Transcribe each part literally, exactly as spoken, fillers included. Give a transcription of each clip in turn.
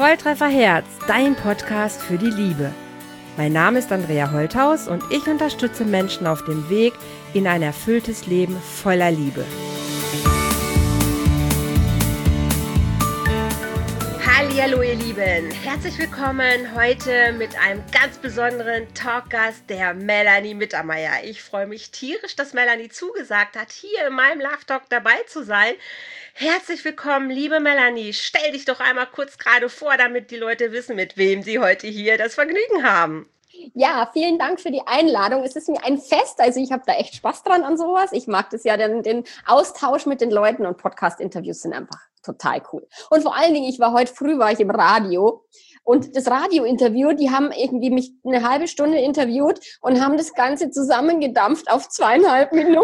Volltreffer Herz, dein Podcast für die Liebe. Mein Name ist Andrea Holthaus und ich unterstütze Menschen auf dem Weg in ein erfülltes Leben voller Liebe. Hallihallo ihr Lieben, herzlich willkommen heute mit einem ganz besonderen Talkgast, der Melanie Mittermeier. Ich freue mich tierisch, dass Melanie zugesagt hat, hier in meinem Love Talk dabei zu sein. Herzlich willkommen, liebe Melanie. Stell dich doch einmal kurz gerade vor, damit die Leute wissen, mit wem sie heute hier das Vergnügen haben. Ja, vielen Dank für die Einladung. Es ist mir ein Fest, also ich habe da echt Spaß dran an sowas. Ich mag das ja, den, den Austausch mit den Leuten, und Podcast-Interviews sind einfach total cool. Und vor allen Dingen, ich war heute früh, war ich im Radio. Und das Radiointerview, die haben irgendwie mich eine halbe Stunde interviewt und haben das Ganze zusammengedampft auf zweieinhalb Minuten.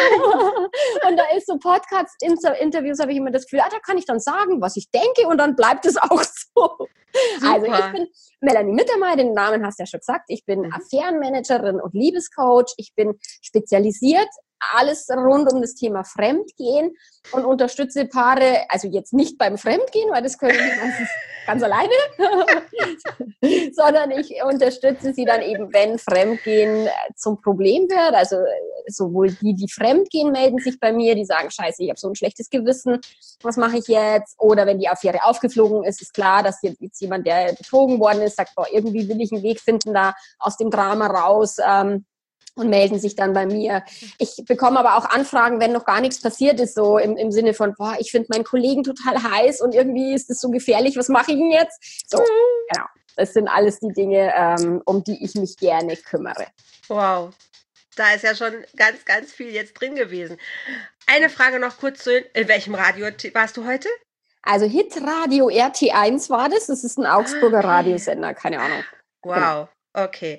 Und da ist so Podcast-Interviews, habe ich immer das Gefühl, ah, da kann ich dann sagen, was ich denke, und dann bleibt es auch so. Super. Also ich bin Melanie Mittermeier, den Namen hast du ja schon gesagt. Ich bin mhm. Affärenmanagerin und Liebescoach. Ich bin spezialisiert alles rund um das Thema Fremdgehen und unterstütze Paare, also jetzt nicht beim Fremdgehen, weil das können die meistens ganz alleine, sondern ich unterstütze sie dann eben, wenn Fremdgehen zum Problem wird. Also sowohl die, die Fremdgehen, melden sich bei mir, die sagen, scheiße, ich habe so ein schlechtes Gewissen, was mache ich jetzt? Oder wenn die Affäre aufgeflogen ist, ist klar, dass jetzt jemand, der betrogen worden ist, sagt, boah, irgendwie will ich einen Weg finden, da aus dem Drama raus, ähm, und melden sich dann bei mir. Ich bekomme aber auch Anfragen, wenn noch gar nichts passiert ist, so im, im Sinne von, boah, ich finde meinen Kollegen total heiß und irgendwie ist das so gefährlich, was mache ich denn jetzt? So, genau. Das sind alles die Dinge, ähm, um die ich mich gerne kümmere. Wow, da ist ja schon ganz, ganz viel jetzt drin gewesen. Eine Frage noch kurz zu, in welchem Radio warst du heute? Also Hitradio R T eins war das, das ist ein Augsburger okay. Radiosender, keine Ahnung. Wow, genau. Okay.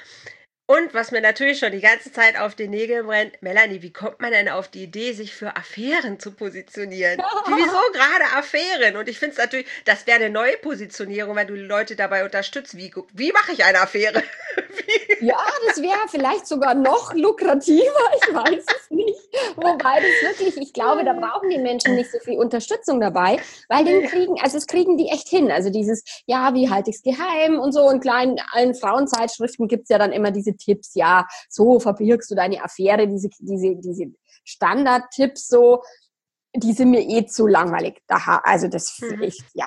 Und was mir natürlich schon die ganze Zeit auf den Nägeln brennt, Melanie, wie kommt man denn auf die Idee, sich für Affären zu positionieren? Wieso gerade Affären? Und ich finde es natürlich, das wäre eine neue Positionierung, wenn du die Leute dabei unterstützt. Wie, wie mache ich eine Affäre? Ja, das wäre vielleicht sogar noch lukrativer, ich weiß es nicht. Wobei das wirklich, ich glaube, da brauchen die Menschen nicht so viel Unterstützung dabei, weil den kriegen, also es kriegen die echt hin. Also dieses, ja, wie halte ich es geheim und so. Und klar, in allen Frauenzeitschriften gibt es ja dann immer diese Tipps, ja, so verbirgst du deine Affäre, diese, diese, diese Standardtipps so, die sind mir eh zu langweilig. Also das, mhm. ich, ja.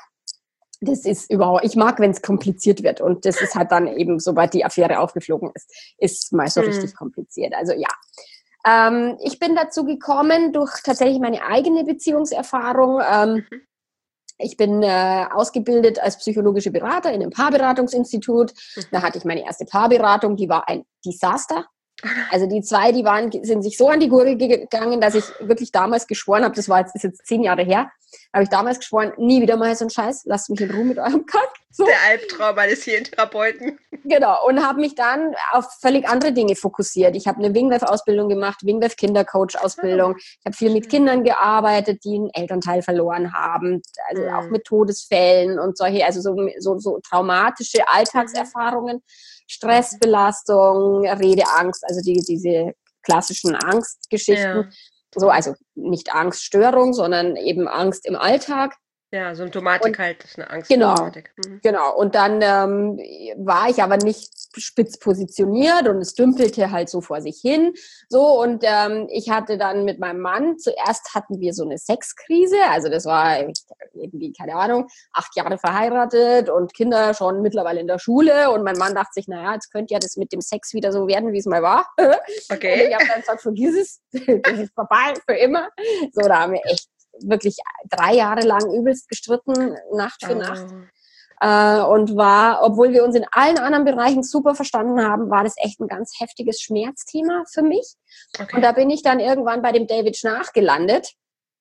Das ist überhaupt, ich mag, wenn es kompliziert wird, und das ist halt dann eben, sobald die Affäre aufgeflogen ist, ist mal so mhm. richtig kompliziert. Also ja, ähm, ich bin dazu gekommen durch tatsächlich meine eigene Beziehungserfahrung. Ähm, mhm. Ich bin äh, ausgebildet als psychologische Berater in einem Paarberatungsinstitut. Mhm. Da hatte ich meine erste Paarberatung, die war ein Desaster. Also die zwei, die waren, sind sich so an die Gurgel gegangen, dass ich wirklich damals geschworen habe, das war jetzt, ist jetzt zehn Jahre her, habe ich damals geschworen, nie wieder mal so einen Scheiß, lasst mich in Ruhe mit eurem Kack. So. Der Albtraum eines jeden Therapeuten. Genau, und habe mich dann auf völlig andere Dinge fokussiert. Ich habe eine Wingwave-Ausbildung gemacht, Wingwave-Kindercoach-Ausbildung. Ich habe viel mit Kindern gearbeitet, die einen Elternteil verloren haben, also mhm. auch mit Todesfällen und solche, also so, so, so traumatische Alltagserfahrungen. Stressbelastung, Redeangst, also die, diese klassischen Angstgeschichten. Ja. So, also nicht Angststörung, sondern eben Angst im Alltag. Ja, Symptomatik und, halt, das ist eine Angst. Genau, mhm. genau. Und dann ähm, war ich aber nicht spitz positioniert und es dümpelte halt so vor sich hin. So, und ähm, ich hatte dann mit meinem Mann, zuerst hatten wir so eine Sexkrise, also das war irgendwie, keine Ahnung, acht Jahre verheiratet und Kinder schon mittlerweile in der Schule, und mein Mann dachte sich, naja, jetzt könnte ja das mit dem Sex wieder so werden, wie es mal war. Okay. Und ich habe dann gesagt, vergiss es, das ist vorbei, für immer. So, da haben wir echt wirklich drei Jahre lang übelst gestritten, Nacht für oh. Nacht. Äh, und war, obwohl wir uns in allen anderen Bereichen super verstanden haben, war das echt ein ganz heftiges Schmerzthema für mich. Okay. Und da bin ich dann irgendwann bei dem David Schnarch gelandet,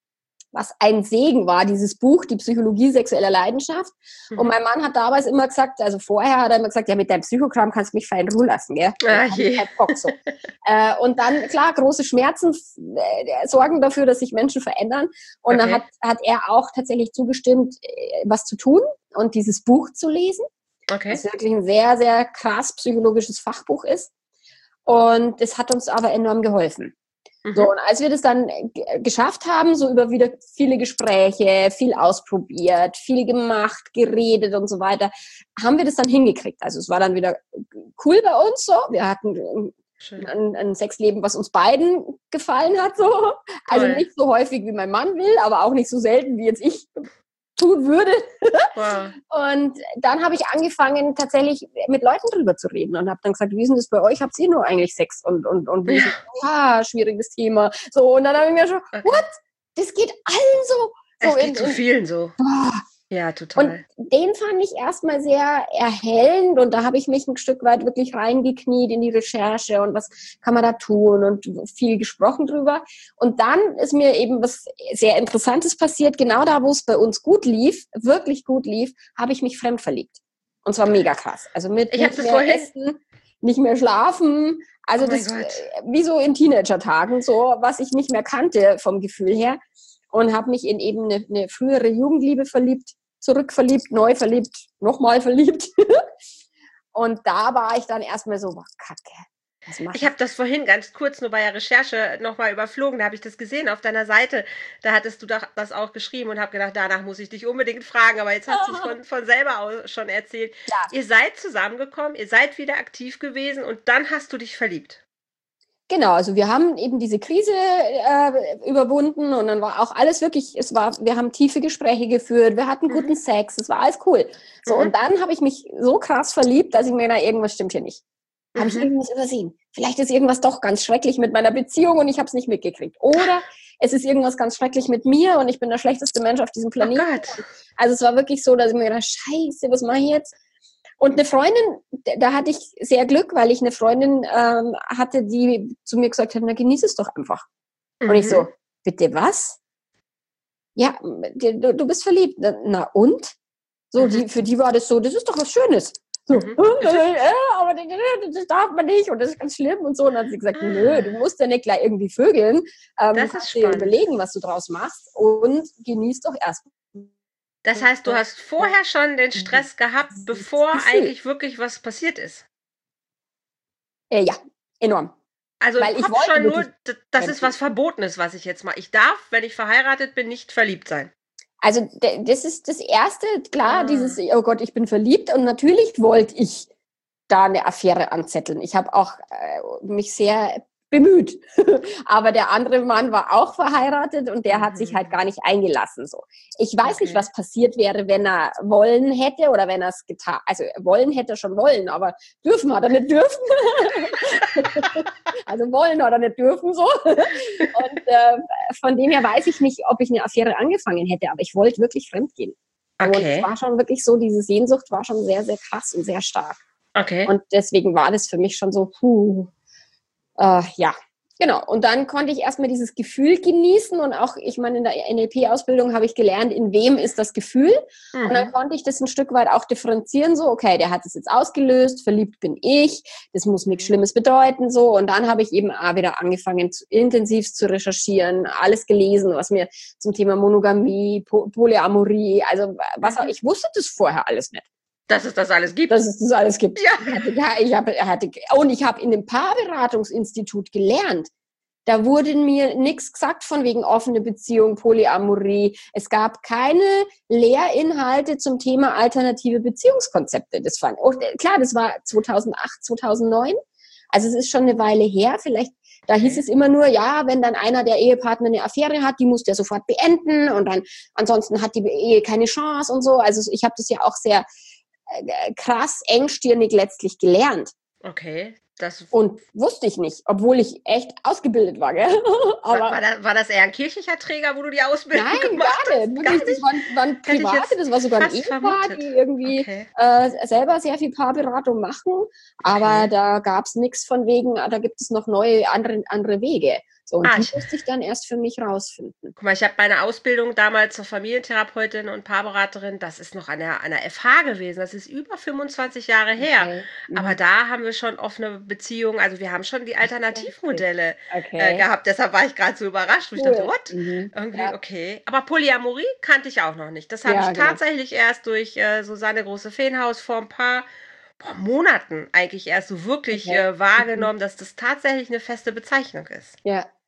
was ein Segen war, dieses Buch, die Psychologie sexueller Leidenschaft. Mhm. Und mein Mann hat damals immer gesagt, also vorher hat er immer gesagt, ja, mit deinem Psychokram kannst du mich fein in Ruhe lassen, gell? Ah, je. Halt Bock, so. äh, und dann, klar, große Schmerzen äh, sorgen dafür, dass sich Menschen verändern. Und okay. dann hat, hat er auch tatsächlich zugestimmt, äh, was zu tun und dieses Buch zu lesen. Okay. Das wirklich ein sehr, sehr krass psychologisches Fachbuch ist. Und es hat uns aber enorm geholfen. So, Mhm. und als wir das dann g- geschafft haben, so über wieder viele Gespräche, viel ausprobiert, viel gemacht, geredet und so weiter, haben wir das dann hingekriegt. Also es war dann wieder cool bei uns so. Wir hatten ähm, Schön. ein, ein Sexleben, was uns beiden gefallen hat. So. Also Toll. nicht so häufig, wie mein Mann will, aber auch nicht so selten, wie jetzt ich tun würde. Wow. Und dann habe ich angefangen, tatsächlich mit Leuten drüber zu reden und habe dann gesagt, wie ist denn das bei euch? Habt ihr nur eigentlich Sex? Und, und, und wie ist Ja. es? Ja, schwieriges Thema. So, und dann habe ich mir schon, Okay. what? Das geht allen so. so Es in, geht zu in, vielen so. boah. Ja, Und total. den fand ich erstmal sehr erhellend und da habe ich mich ein Stück weit wirklich reingekniet in die Recherche und was kann man da tun und viel gesprochen drüber. Und dann ist mir eben was sehr Interessantes passiert. Genau da, wo es bei uns gut lief, wirklich gut lief, habe ich mich fremd verliebt. Und zwar mega krass. Also mit Ich habe nicht das mehr vorhin. essen, nicht mehr schlafen. Also Oh mein das äh, Gott. wie so in Teenager-Tagen, so was ich nicht mehr kannte vom Gefühl her. Und habe mich in eben eine, eine frühere Jugendliebe verliebt, zurückverliebt, neu verliebt, nochmal verliebt. Und da war ich dann erstmal so, boah, Kacke, was mache Ich ich? habe das vorhin ganz kurz nur bei der Recherche nochmal überflogen. Da habe ich das gesehen auf deiner Seite. Da hattest du doch das auch geschrieben und habe gedacht, danach muss ich dich unbedingt fragen. Aber jetzt hat sich von, von selber aus schon erzählt. Ja, Ihr seid zusammengekommen, ihr seid wieder aktiv gewesen und dann hast du dich verliebt. genau. Also wir haben eben diese Krise äh, überwunden und dann war auch alles wirklich, es war, wir haben tiefe Gespräche geführt, wir hatten guten Mhm. Sex, es war alles cool. So, Mhm. und dann habe ich mich so krass verliebt, dass ich mir gedacht, irgendwas stimmt hier nicht. Habe ich Mhm. irgendwas übersehen? Vielleicht ist irgendwas doch ganz schrecklich mit meiner Beziehung und ich habe es nicht mitgekriegt. Oder es ist irgendwas ganz schrecklich mit mir und ich bin der schlechteste Mensch auf diesem Oh Planeten. Gott. Also es war wirklich so, dass ich mir gedacht, scheiße, was mache ich jetzt? Und eine Freundin, da hatte ich sehr Glück, weil ich eine Freundin ähm, hatte, die zu mir gesagt hat, na genieß es doch einfach. Und ich so, Mhm. bitte was? Ja, du, du bist verliebt. Na und? So, Mhm. die, für die war das so, das ist doch was Schönes. So, Mhm. äh, äh, aber das darf man nicht und das ist ganz schlimm und so. Und dann hat sie gesagt, nö, du Ah, musst ja nicht gleich irgendwie vögeln. Ähm, du das ist kannst dir spannend. überlegen, was du draus machst und genieß doch erst Das heißt, du hast vorher schon den Stress gehabt, das bevor Gefühl. eigentlich wirklich was passiert ist. Äh, ja, enorm. Also im Weil ich Kopf wollte schon nur, wirklich d- das ist fremdgehen. was Verbotenes, was ich jetzt mal. Ich darf, wenn ich verheiratet bin, nicht verliebt sein. Also d- das ist das Erste, klar, dieses, Ah, oh Gott, ich bin verliebt und natürlich wollte ich da eine Affäre anzetteln. Ich habe auch äh, mich sehr bemüht. Aber der andere Mann war auch verheiratet und der hat sich halt mhm. gar nicht eingelassen. So. Ich weiß nicht, Okay. was passiert wäre, wenn er wollen hätte oder wenn er es getan, also wollen hätte er schon wollen, aber dürfen hat er nicht dürfen. Also wollen oder nicht dürfen so. Und äh, von dem her weiß ich nicht, ob ich eine Affäre angefangen hätte, aber ich wollte wirklich fremdgehen. Und es Okay. war schon wirklich so, diese Sehnsucht war schon sehr, sehr krass und sehr stark. Okay. Und deswegen war das für mich schon so, puh, äh, ja, genau. Und dann konnte ich erstmal dieses Gefühl genießen und auch, ich meine, in der N L P-Ausbildung habe ich gelernt, in wem ist das Gefühl. Und dann Mhm. konnte ich das ein Stück weit auch differenzieren, so, okay, der hat es jetzt ausgelöst, verliebt bin ich, das muss nichts Mhm. Schlimmes bedeuten, so. Und dann habe ich eben auch wieder angefangen, zu, intensiv zu recherchieren, alles gelesen, was mir zum Thema Monogamie, po Polyamorie, also was auch, Mhm. ich wusste das vorher alles nicht, Dass es das alles gibt. dass es das alles gibt. Ja. Ich hatte, ja, ich habe, hatte, und ich habe in dem Paarberatungsinstitut gelernt. Da wurde mir nichts gesagt von wegen offene Beziehung, Polyamorie. Es gab keine Lehrinhalte zum Thema alternative Beziehungskonzepte. Das war, oh, klar, das war zweitausendacht, zweitausendneun. Also es ist schon eine Weile her. Vielleicht, da hieß Okay. es immer nur, ja, wenn dann einer der Ehepartner eine Affäre hat, die muss der sofort beenden und dann ansonsten hat die Ehe keine Chance und so. Also ich habe das ja auch sehr äh, krass engstirnig letztlich gelernt. Okay. Das, Und wusste ich nicht, obwohl ich echt ausgebildet war, gell? war, war, Aber das, war das eher ein kirchlicher Träger, wo du die Ausbildung nein, gemacht gar hast? nicht. Gar Wirklich, das nicht? waren, waren Hätte ich Private, jetzt das war sogar ein fast Ehepaar, vermutet. die irgendwie Okay. äh, selber sehr viel Paarberatung machen. Aber Okay. da gab es nichts von wegen, ah, da gibt es noch neue, andere, andere Wege. So, und Ah, die ich, musste ich dann erst für mich rausfinden. guck mal, ich habe meine Ausbildung damals zur Familientherapeutin und Paarberaterin, das ist noch an der, an der F H gewesen, das ist über fünfundzwanzig Jahre her. Okay. Aber Mhm. da haben wir schon offene Beziehungen, also wir haben schon die Alternativmodelle äh, Okay. gehabt. Deshalb war ich gerade so überrascht, wo ich dachte, Cool. what? Mhm. Irgendwie, Ja. okay. Aber Polyamorie kannte ich auch noch nicht. Das habe Ja, ich genau. tatsächlich erst durch äh, Susanne Große-Feenhaus vor ein paar boah, Monaten eigentlich erst so wirklich Okay. äh, Mhm. wahrgenommen, dass das tatsächlich eine feste Bezeichnung ist. Ja.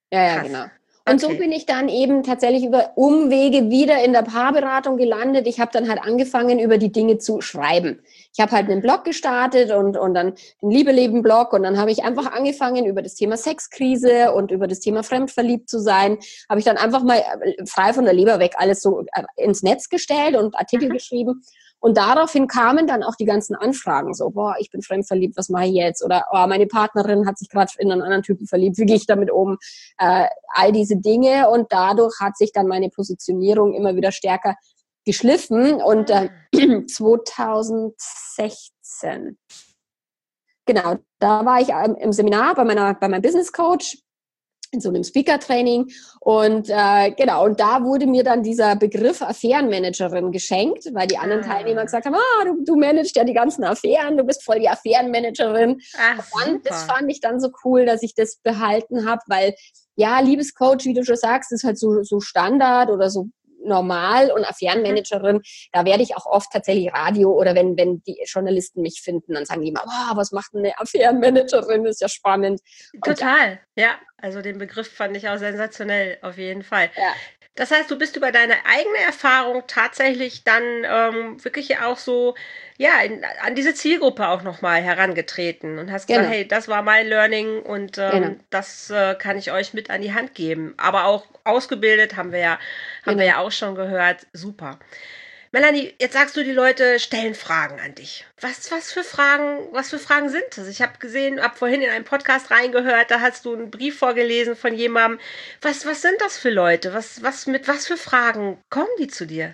Ja, ja, Krass. genau. Und so Okay. bin ich dann eben tatsächlich über Umwege wieder in der Paarberatung gelandet. Ich habe dann halt angefangen, über die Dinge zu schreiben. Ich habe halt einen Blog gestartet und, und dann den Liebe-Leben-Blog und dann habe ich einfach angefangen, über das Thema Sexkrise und über das Thema fremdverliebt zu sein, habe ich dann einfach mal äh, frei von der Leber weg alles so äh, ins Netz gestellt und Artikel Mhm. geschrieben. Und daraufhin kamen dann auch die ganzen Anfragen, so, boah, ich bin fremdverliebt, was mache ich jetzt? Oder, oh, meine Partnerin hat sich gerade in einen anderen Typen verliebt, wie gehe ich damit um? Äh, all diese Dinge und dadurch hat sich dann meine Positionierung immer wieder stärker geschliffen und äh, zwanzig sechzehn, genau, da war ich ähm, im Seminar bei meiner, bei meinem Business Coach in so einem Speaker-Training und äh, genau, und da wurde mir dann dieser Begriff Affärenmanagerin geschenkt, weil die anderen Teilnehmer Ah. gesagt haben, ah, du, du managst ja die ganzen Affären, du bist voll die Affärenmanagerin. Ach, Und dann, das super. fand ich dann so cool, dass ich das behalten habe, weil ja, Liebescoach, wie du schon sagst, ist halt so, so Standard oder so normal und Mhm. Affärenmanagerin, da werde ich auch oft tatsächlich Radio oder wenn, wenn die Journalisten mich finden, dann sagen die immer, wow, was macht eine Affärenmanagerin, das ist ja spannend. Und ja, Total, ja. Also den Begriff fand ich auch sensationell, auf jeden Fall. ja, Das heißt, du bist über deine eigene Erfahrung tatsächlich dann ähm, wirklich auch so, ja, in, an diese Zielgruppe auch nochmal herangetreten und hast gesagt, genau, hey, das war mein Learning und genau, ähm, das äh, kann ich euch mit an die Hand geben. Aber auch ausgebildet, haben wir ja, haben wir genau. ja auch schon gehört. Super. Melanie, jetzt sagst du, die Leute stellen Fragen an dich. Was, was für Fragen, was für Fragen sind das? Ich habe gesehen, habe vorhin in einen Podcast reingehört, da hast du einen Brief vorgelesen von jemandem. Was, was sind das für Leute? Was, was, mit was für Fragen kommen die zu dir?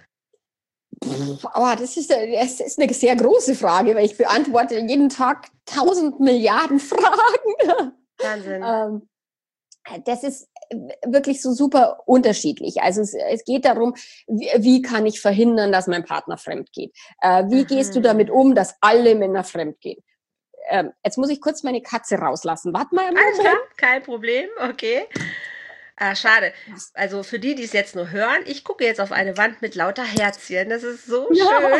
Aber das ist, äh, das ist eine sehr große Frage, weil ich beantworte jeden Tag tausend Milliarden Fragen. Wahnsinn. ähm, das ist wirklich so super unterschiedlich. Also es, es geht darum, wie, wie kann ich verhindern, dass mein Partner fremd geht? Äh, wie gehst du damit Mhm. um, dass alle Männer fremd gehen? Ähm, jetzt muss ich kurz meine Katze rauslassen. Warte mal einen Alles klar, Moment. kein Problem, okay. Ah, schade. Also für die, die es jetzt nur hören, ich gucke jetzt auf eine Wand mit lauter Herzchen. Das ist so schön.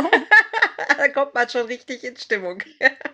Da kommt man schon richtig in Stimmung.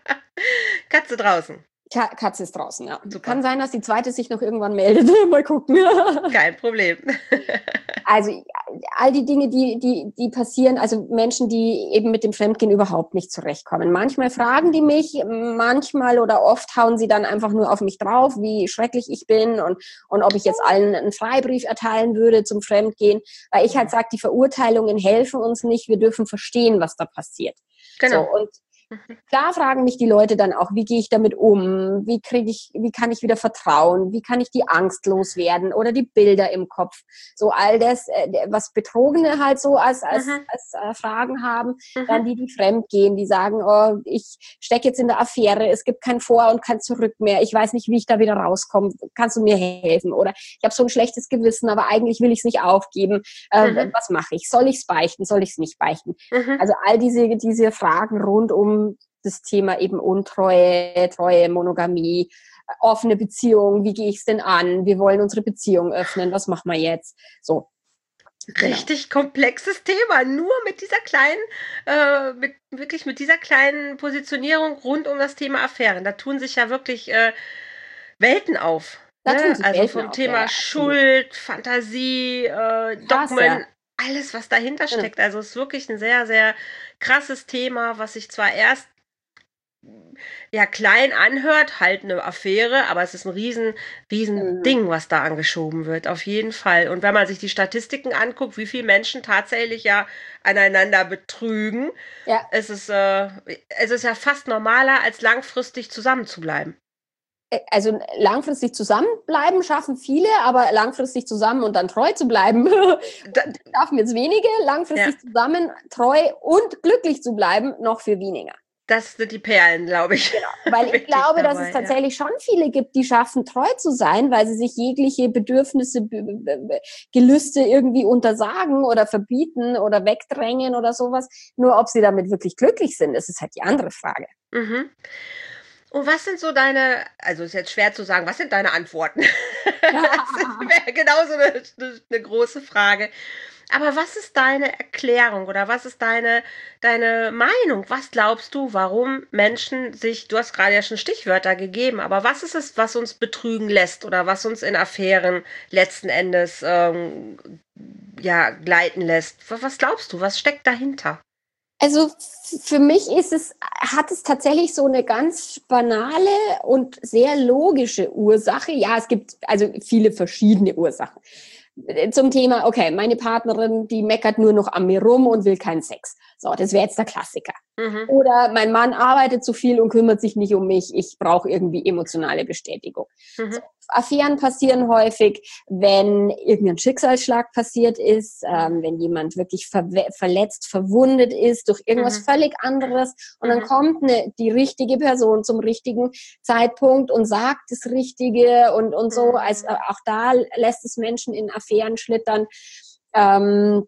Katze draußen. Ka- Katze ist draußen, ja. Super. Kann sein, dass die zweite sich noch irgendwann meldet. Mal gucken. Kein Problem. Also all die Dinge, die, die, die passieren, also Menschen, die eben mit dem Fremdgehen überhaupt nicht zurechtkommen. Manchmal fragen die mich, manchmal oder oft hauen sie dann einfach nur auf mich drauf, wie schrecklich ich bin und, und ob ich jetzt allen einen Freibrief erteilen würde zum Fremdgehen. Weil ich halt sage, die Verurteilungen helfen uns nicht, wir dürfen verstehen, was da passiert. Genau. So, und da fragen mich die Leute dann auch, wie gehe ich damit um? Wie kriege ich, wie kann ich wieder vertrauen? Wie kann ich die Angst loswerden oder die Bilder im Kopf? So all das, was Betrogene halt so als, als, Mhm. als äh, Fragen haben. Mhm. Dann die, die fremd gehen, die sagen, oh, ich stecke jetzt in der Affäre, es gibt kein Vor- und kein Zurück mehr. Ich weiß nicht, wie ich da wieder rauskomme. Kannst du mir helfen? Oder ich habe so ein schlechtes Gewissen, aber eigentlich will ich es nicht aufgeben. Äh, Mhm. Was mache ich? Soll ich es beichten? Soll ich es nicht beichten? Mhm. Also all diese, diese Fragen rund um das Thema eben Untreue, Treue, Monogamie, offene Beziehung, wie gehe ich es denn an? Wir wollen unsere Beziehung öffnen, was machen wir jetzt? So. Genau. Richtig komplexes Thema. Nur mit dieser kleinen, äh, mit, wirklich mit dieser kleinen Positionierung rund um das Thema Affären. Da tun sich ja wirklich äh, Welten auf. Da Ne? tun sich Also Welten vom auf, Thema ja, ja, absolut. Schuld, Fantasie, äh, Krass, Dogmen, ja. alles, was dahinter Genau. steckt. Also es ist wirklich ein sehr, sehr krasses Thema, was sich zwar erst ja klein anhört, halt eine Affäre, aber es ist ein riesen, riesen Mhm. Ding, was da angeschoben wird, auf jeden Fall. Und wenn man sich die Statistiken anguckt, wie viele Menschen tatsächlich ja aneinander betrügen, Ja. es ist, äh, es ist ja fast normaler, als langfristig zusammenzubleiben. Äh, Also langfristig zusammenbleiben schaffen viele, aber langfristig zusammen und dann treu zu bleiben, Da, schaffen jetzt wenige. Langfristig Ja. zusammen, treu und glücklich zu bleiben, noch viel weniger. das sind die Perlen, glaube ich. Weil ich Wirklich glaube, dass dabei, es tatsächlich schon viele gibt, die schaffen, treu zu sein, weil sie sich jegliche Bedürfnisse, B- B- B- Gelüste irgendwie untersagen oder verbieten oder wegdrängen oder sowas. Nur ob sie damit wirklich glücklich sind, das ist halt die andere Frage. Ja. Mhm. Und was sind so deine, also ist jetzt schwer zu sagen, was sind deine Antworten? Das wäre genauso eine, eine, eine große Frage. Aber was ist deine Erklärung oder was ist deine, deine Meinung? Was glaubst du, warum Menschen sich, du hast gerade ja schon Stichwörter gegeben, aber was ist es, was uns betrügen lässt oder was uns in Affären letzten Endes ähm, ja, gleiten lässt? Was, was glaubst du, was steckt dahinter? Also für mich ist es, hat es tatsächlich so eine ganz banale und sehr logische Ursache. Ja, es gibt also viele verschiedene Ursachen. Zum Thema, okay, meine Partnerin, die meckert nur noch an mir rum und will keinen Sex. So, das wäre jetzt der Klassiker. Mhm. Oder mein Mann arbeitet zu viel und kümmert sich nicht um mich. Ich brauche irgendwie emotionale Bestätigung. Mhm. So, Affären passieren häufig, wenn irgendein Schicksalsschlag passiert ist, ähm, wenn jemand wirklich ver- verletzt, verwundet ist durch irgendwas Mhm. völlig anderes. Und dann Mhm. kommt eine, die richtige Person zum richtigen Zeitpunkt und sagt das Richtige und, und so. Mhm. Also auch da lässt es Menschen in Affären schlittern. Ähm,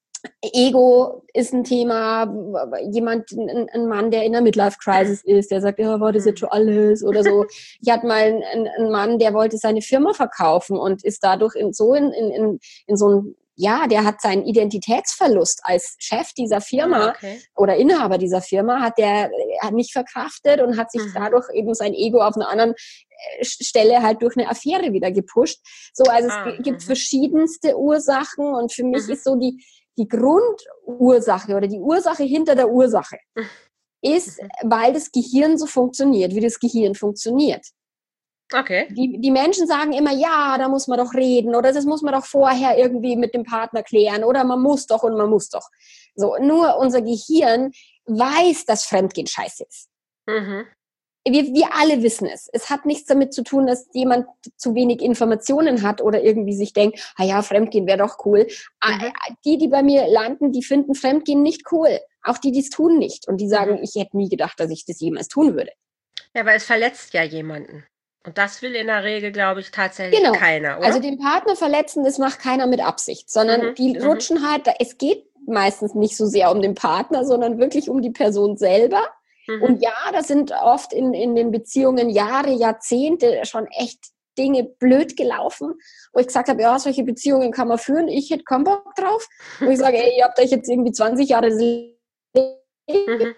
Ego ist ein Thema, jemand, ein, ein Mann, der in der Midlife-Crisis ist, der sagt, ja, war das jetzt schon alles oder so. Ich hatte mal einen, einen Mann, der wollte seine Firma verkaufen und ist dadurch in, so in, in, in so ein, ja, der hat seinen Identitätsverlust als Chef dieser Firma Ah, okay. oder Inhaber dieser Firma, hat der hat nicht verkraftet und hat sich Mhm. dadurch eben sein Ego auf einer anderen Stelle halt durch eine Affäre wieder gepusht. So, also Ah, es gibt mhm. verschiedenste Ursachen und für mich Mhm. ist so die die Grundursache oder die Ursache hinter der Ursache ist, weil das Gehirn so funktioniert, wie das Gehirn funktioniert. Okay. Die, die Menschen sagen immer, ja, da muss man doch reden oder das muss man doch vorher irgendwie mit dem Partner klären oder man muss doch und man muss doch. So, nur unser Gehirn weiß, dass Fremdgehen scheiße ist. Mhm. Wir, wir alle wissen es. Es hat nichts damit zu tun, dass jemand zu wenig Informationen hat oder irgendwie sich denkt, ah ja, Fremdgehen wäre doch cool. Mhm. Die, die bei mir landen, die finden Fremdgehen nicht cool. Auch die, die es tun nicht. Und die sagen, Mhm. ich hätte nie gedacht, dass ich das jemals tun würde. Ja, aber es verletzt ja jemanden. Und das will in der Regel, glaube ich, tatsächlich Genau. keiner, Also oder? den Partner verletzen, das macht keiner mit Absicht, sondern Mhm. die Mhm. rutschen halt, es geht meistens nicht so sehr um den Partner, sondern wirklich um die Person selber. Mhm. Und ja, das sind oft in, in den Beziehungen Jahre, Jahrzehnte schon echt Dinge blöd gelaufen, wo ich gesagt habe, ja, solche Beziehungen kann man führen, ich hätte keinen Bock drauf. Wo ich sage, ey, ihr habt euch jetzt irgendwie zwanzig Jahre das Mhm.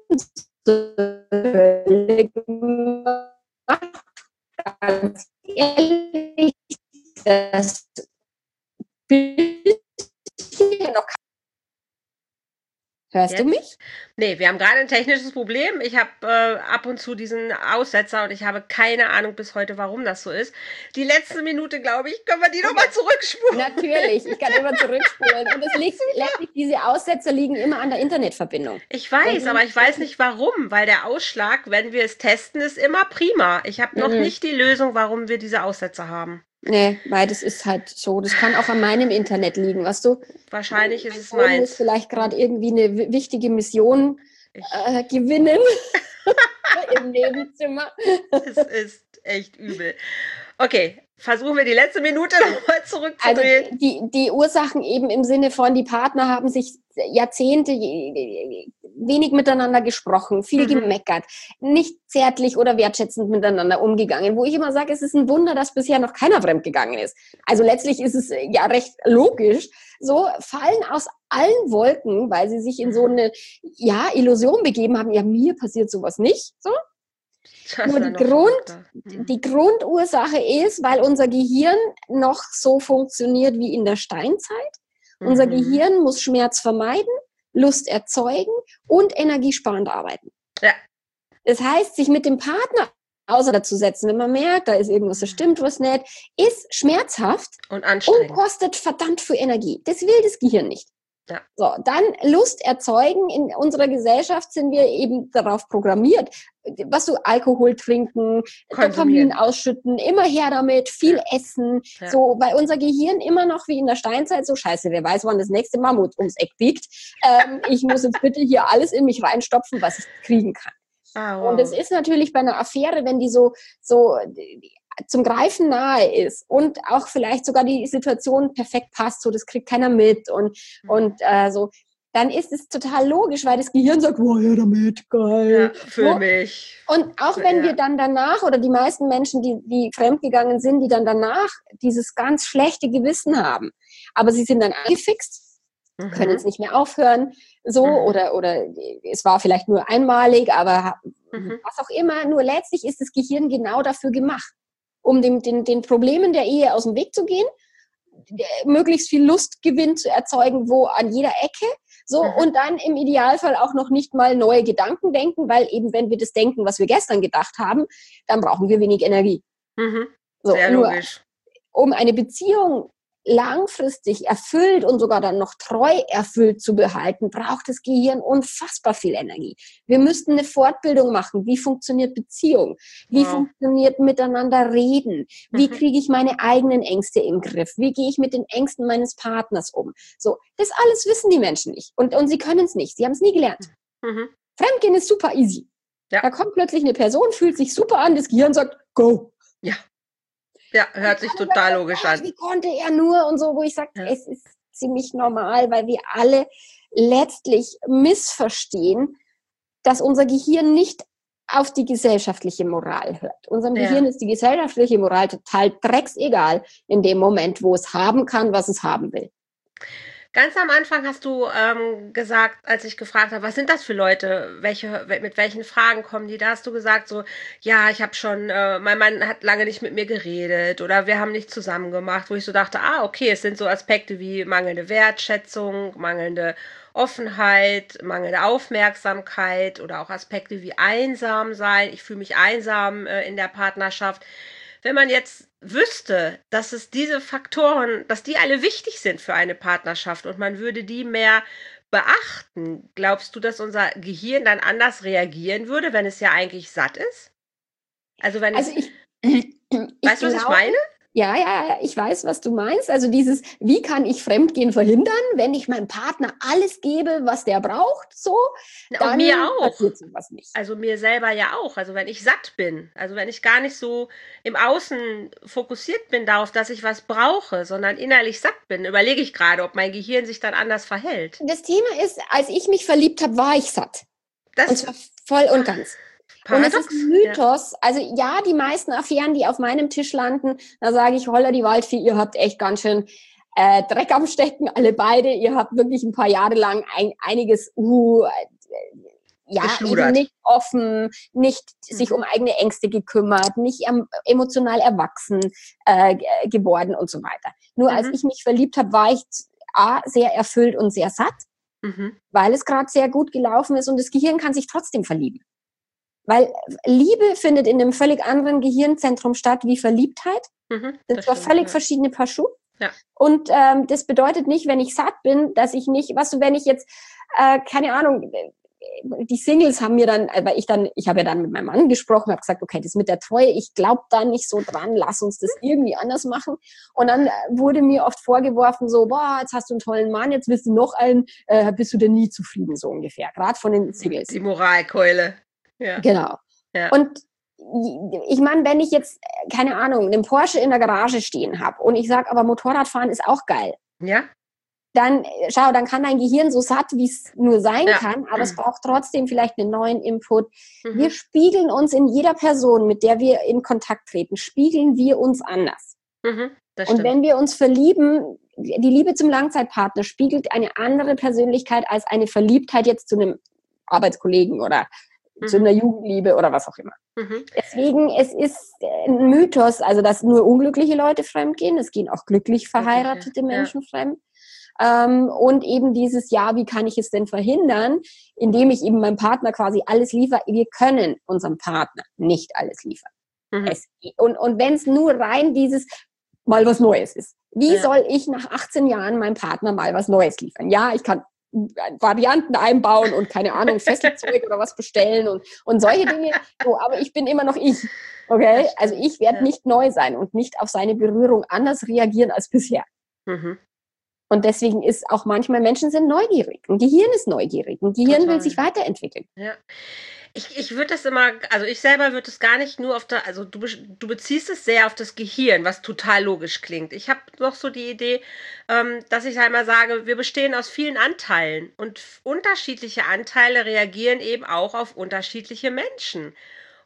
Leben gemacht. Ganz ehrlich, das bisschen noch. Hörst du Jetzt? mich? Nee, wir haben gerade ein technisches Problem. Ich habe äh, ab und zu diesen Aussetzer und ich habe keine Ahnung bis heute, warum das so ist. Die letzte Minute, glaube ich, können wir die nochmal zurückspulen. Natürlich, ich kann immer zurückspulen. Und es liegt letztlich, diese Aussetzer liegen immer an der Internetverbindung. Ich weiß, Und- aber ich weiß nicht warum, weil der Ausschlag, wenn wir es testen, ist immer prima. Ich habe noch Mhm. nicht die Lösung, warum wir diese Aussetzer haben. Nee, weil das ist halt so. Das kann auch an meinem Internet liegen, weißt du? Wahrscheinlich ist es Sohn muss meins. vielleicht gerade irgendwie eine w- wichtige Mission Ich, äh, gewinnen im Nebenzimmer. es ist echt übel. Okay, versuchen wir die letzte Minute nochmal Also zurückzudrehen. die, die Ursachen eben im Sinne von, die Partner haben sich Jahrzehnte wenig miteinander gesprochen, viel Mhm. gemeckert, nicht zärtlich oder wertschätzend miteinander umgegangen, wo ich immer sage, es ist ein Wunder, dass bisher noch keiner fremdgegangen ist. Also letztlich ist es ja recht logisch, so fallen aus allen Wolken, weil sie sich in so eine ja, Illusion begeben haben, ja, mir passiert sowas nicht, so. Das Nur ist die noch Grund, verrückter. Mhm. die Grundursache ist, weil unser Gehirn noch so funktioniert wie in der Steinzeit. Unser Mhm. Gehirn muss Schmerz vermeiden, Lust erzeugen und energiesparend arbeiten. Ja. Das heißt, sich mit dem Partner auseinanderzusetzen, wenn man merkt, da ist irgendwas, da stimmt was nicht, ist schmerzhaft Und und anstrengend. kostet verdammt viel Energie. Das will das Gehirn nicht. Ja. So, dann Lust erzeugen. In unserer Gesellschaft sind wir eben darauf programmiert, was so Alkohol trinken, Konsumieren. Dopamin ausschütten, immer her damit, viel Ja. essen. Ja. So, weil unser Gehirn immer noch wie in der Steinzeit so scheiße, wer weiß, wann das nächste Mammut ums Eck biegt. Ähm, ich muss jetzt bitte hier alles in mich reinstopfen, was ich kriegen kann. Ah, wow. Und es ist natürlich bei einer Affäre, wenn die so, so zum Greifen nahe ist und auch vielleicht sogar die Situation perfekt passt, so das kriegt keiner mit und, Mhm. und äh, so, dann ist es total logisch, weil das Gehirn sagt, oh ja, damit, geil. Ja, für So. mich. Und auch So, wenn ja. wir dann danach, oder die meisten Menschen, die, die fremdgegangen sind, die dann danach dieses ganz schlechte Gewissen haben, aber sie sind dann angefixt können es Mhm. nicht mehr aufhören, so, Mhm. oder, oder es war vielleicht nur einmalig, aber Mhm. was auch immer, nur letztlich ist das Gehirn genau dafür gemacht, um den, den, den Problemen der Ehe aus dem Weg zu gehen, möglichst viel Lustgewinn zu erzeugen, wo an jeder Ecke, so, Mhm. und dann im Idealfall auch noch nicht mal neue Gedanken denken, weil eben wenn wir das denken, was wir gestern gedacht haben, dann brauchen wir wenig Energie. Mhm. So, Sehr nur logisch. um eine Beziehung langfristig erfüllt und sogar dann noch treu erfüllt zu behalten, braucht das Gehirn unfassbar viel Energie. Wir müssten eine Fortbildung machen. Wie funktioniert Beziehung? Wie Wow. funktioniert miteinander reden? Wie Mhm. kriege ich meine eigenen Ängste im Griff? Wie gehe ich mit den Ängsten meines Partners um? So, das alles wissen die Menschen nicht. Und, und sie können es nicht. Sie haben es nie gelernt. Mhm. Fremdgehen ist super easy. Ja. Da kommt plötzlich eine Person, fühlt sich super an, das Gehirn sagt, go. Ja. Ja, hört sich total logisch Ach, an. wie konnte er nur und so, wo ich sage, Ja. es ist ziemlich normal, weil wir alle letztlich missverstehen, dass unser Gehirn nicht auf die gesellschaftliche Moral hört. Unserem Ja. Gehirn ist die gesellschaftliche Moral total drecksegal in dem Moment, wo es haben kann, was es haben will. Ganz am Anfang hast du ähm, gesagt, als ich gefragt habe, was sind das für Leute, welche, mit welchen Fragen kommen die, da hast du gesagt so, ja, ich habe schon, äh, mein Mann hat lange nicht mit mir geredet oder wir haben nicht zusammen gemacht, wo ich so dachte, ah, okay, es sind so Aspekte wie mangelnde Wertschätzung, mangelnde Offenheit, mangelnde Aufmerksamkeit oder auch Aspekte wie einsam sein, ich fühle mich einsam äh, in der Partnerschaft. Wenn man jetzt wüsste, dass es diese Faktoren, dass die alle wichtig sind für eine Partnerschaft und man würde die mehr beachten, glaubst du, dass unser Gehirn dann anders reagieren würde, wenn es ja eigentlich satt ist? Also wenn Also es, ich, ich weißt du, was ich glaube, meine? ja, ja, ja, ich weiß, was du meinst. Also dieses, wie kann ich Fremdgehen verhindern, wenn ich meinem Partner alles gebe, was der braucht, so, Na, und mir dann auch. passiert sowas nicht. Also mir selber ja auch. Also wenn ich satt bin, also wenn ich gar nicht so im Außen fokussiert bin darauf, dass ich was brauche, sondern innerlich satt bin, überlege ich gerade, ob mein Gehirn sich dann anders verhält. Das Thema ist, als ich mich verliebt habe, war ich satt. Und Das zwar voll und ganz. Und es ist ein paradox, ja. Mythos. Also ja, die meisten Affären, die auf meinem Tisch landen, da sage ich, holla die Waldfee, ihr habt echt ganz schön äh, Dreck am Stecken, alle beide. Ihr habt wirklich ein paar Jahre lang ein, einiges, uh, äh, ja, eben Geschludert. nicht offen, nicht sich Mhm. um eigene Ängste gekümmert, nicht em emotional erwachsen äh, g- geworden und so weiter. Nur als Mhm. ich mich verliebt habe, war ich A, sehr erfüllt und sehr satt, Mhm. weil es gerade sehr gut gelaufen ist und das Gehirn kann sich trotzdem verlieben. Weil Liebe findet in einem völlig anderen Gehirnzentrum statt wie Verliebtheit. Mhm. Das sind Das zwar stimmt, völlig ja. verschiedene Paar Schuhe. Ja. Und ähm, das bedeutet nicht, wenn ich satt bin, dass ich nicht, was du, wenn ich jetzt, äh, keine Ahnung, äh, die Singles haben mir dann, äh, weil ich dann, ich habe ja dann mit meinem Mann gesprochen, habe gesagt, okay, das mit der Treue, ich glaube da nicht so dran, lass uns das irgendwie anders machen. Und dann äh, wurde mir oft vorgeworfen, so, boah, jetzt hast du einen tollen Mann, jetzt willst du noch einen, äh, bist du denn nie zufrieden, so ungefähr, gerade von den Singles. Die Moralkeule. Ja. Genau. Ja. Und ich meine, wenn ich jetzt, keine Ahnung, einen Porsche in der Garage stehen habe und ich sage, aber Motorradfahren ist auch geil, Ja. dann, äh, schau, dann kann dein Gehirn so satt, wie es nur sein Ja. kann, aber es braucht trotzdem vielleicht einen neuen Input. Mhm. Wir spiegeln uns in jeder Person, mit der wir in Kontakt treten, spiegeln wir uns anders. Mhm. Das Und stimmt. wenn wir uns verlieben, die Liebe zum Langzeitpartner spiegelt eine andere Persönlichkeit als eine Verliebtheit jetzt zu einem Arbeitskollegen oder zu Mhm. einer Jugendliebe oder was auch immer. Mhm. Deswegen, es ist ein Mythos, also dass nur unglückliche Leute fremdgehen. Es gehen auch glücklich verheiratete ja. Menschen fremd. Ähm, und eben dieses, ja, wie kann ich es denn verhindern, indem ich eben meinem Partner quasi alles liefere. Wir können unserem Partner nicht alles liefern. Mhm. Es, und und wenn es nur rein dieses mal was Neues ist. Wie Ja. soll ich nach achtzehn Jahren meinem Partner mal was Neues liefern? Ja, ich kann Varianten einbauen und keine Ahnung, Fesselzeug oder was bestellen und, und solche Dinge. So, aber ich bin immer noch ich. Okay? Das Also stimmt, ich werde ja. nicht neu sein und nicht auf seine Berührung anders reagieren als bisher. Mhm. Und deswegen ist auch manchmal Menschen sind neugierig. Ein Gehirn ist neugierig. Ein Gehirn Total. will sich weiterentwickeln. Ja. Ich, ich würde das immer, also ich selber würde es gar nicht nur auf der, also du, du beziehst es sehr auf das Gehirn, was total logisch klingt. Ich habe noch so die Idee, ähm, dass ich einmal sage, wir bestehen aus vielen Anteilen und unterschiedliche Anteile reagieren eben auch auf unterschiedliche Menschen.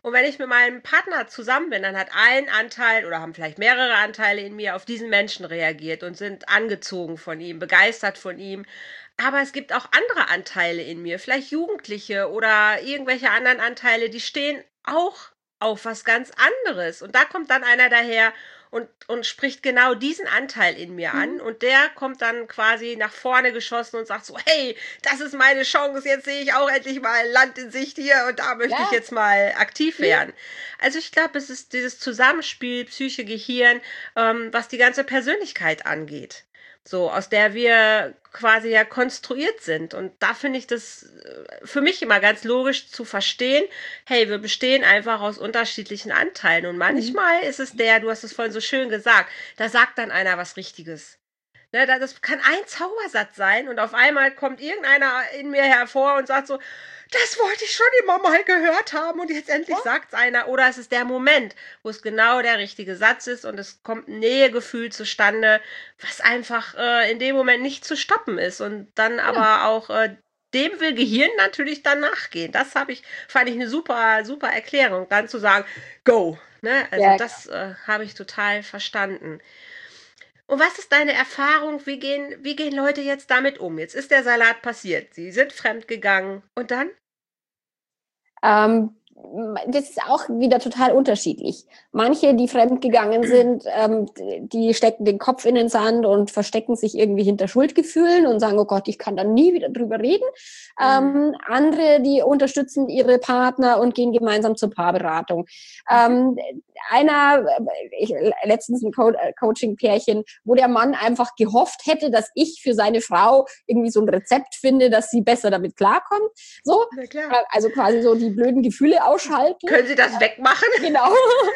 Und wenn ich mit meinem Partner zusammen bin, dann hat ein Anteil oder haben vielleicht mehrere Anteile in mir auf diesen Menschen reagiert und sind angezogen von ihm, begeistert von ihm. Aber es gibt auch andere Anteile in mir, vielleicht Jugendliche oder irgendwelche anderen Anteile, die stehen auch auf was ganz anderes. Und da kommt dann einer daher und, und spricht genau diesen Anteil in mir an. Mhm. Und der kommt dann quasi nach vorne geschossen und sagt so, hey, das ist meine Chance, jetzt sehe ich auch endlich mal Land in Sicht hier und da möchte Ja. ich jetzt mal aktiv werden. Also ich glaube, es ist dieses Zusammenspiel Psyche, Gehirn, ähm, was die ganze Persönlichkeit angeht. So, aus der wir quasi ja konstruiert sind. Und da finde ich das äh, für mich immer ganz logisch zu verstehen, hey, wir bestehen einfach aus unterschiedlichen Anteilen. Und manchmal ist es der, du hast es vorhin so schön gesagt, da sagt dann einer was Richtiges. Ne, da- das kann ein Zaubersatz sein und auf einmal kommt irgendeiner in mir hervor und sagt so, das wollte ich schon immer mal gehört haben und jetzt endlich sagt's einer. Oder es ist der Moment, wo es genau der richtige Satz ist und es kommt ein Nähegefühl zustande, was einfach äh, in dem Moment nicht zu stoppen ist und dann aber auch äh, dem will Gehirn natürlich dann nachgehen. Das habe ich, fand ich eine super, super Erklärung, dann zu sagen, go. Ne? Also Ja, das äh, habe ich total verstanden. Und was ist deine Erfahrung? Wie gehen, wie gehen Leute jetzt damit um? Jetzt ist der Salat passiert. Sie sind fremdgegangen. Und dann? Ähm, das ist auch wieder total unterschiedlich. Manche, die fremdgegangen sind, ähm, die stecken den Kopf in den Sand und verstecken sich irgendwie hinter Schuldgefühlen und sagen, oh Gott, ich kann da nie wieder drüber reden. Mhm. Ähm, andere, die unterstützen ihre Partner und gehen gemeinsam zur Paarberatung. Ähm, einer, ich, letztens ein Co Coaching-Pärchen, wo der Mann einfach gehofft hätte, dass ich für seine Frau irgendwie so ein Rezept finde, dass sie besser damit klarkommt. So, Na klar. also quasi so die blöden Gefühle ausschalten. Können Sie das wegmachen? Genau.